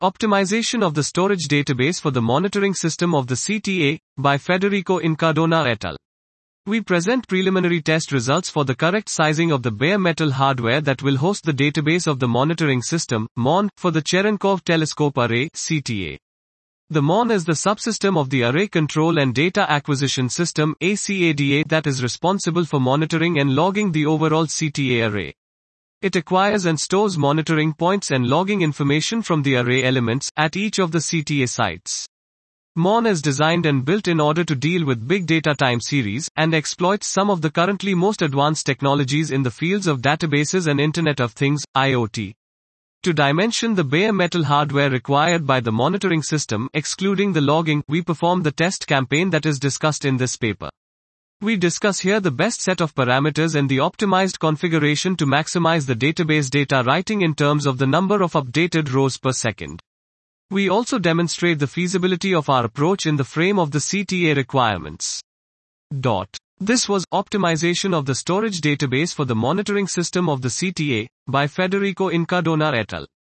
Optimization of the storage database for the monitoring system of the CTA, by Federico Incardona et al. We present preliminary test results for the correct sizing of the bare metal hardware that will host the database of the monitoring system, MON, for the Cherenkov Telescope Array, CTA. The MON is the subsystem of the Array Control and Data Acquisition System, ACADA, that is responsible for monitoring and logging the overall CTA array. It acquires and stores monitoring points and logging information from the array elements at each of the CTA sites. MON is designed and built in order to deal with big data time series and exploits some of the currently most advanced technologies in the fields of databases and Internet of Things, IoT. To dimension the bare metal hardware required by the monitoring system, excluding the logging, we perform the test campaign that is discussed in this paper. We discuss here the best set of parameters and the optimized configuration to maximize the database data writing in terms of the number of updated rows per second. We also demonstrate the feasibility of our approach in the frame of the CTA requirements. This was Optimization of the Storage Database for the Monitoring System of the CTA, by Federico Incardona et al.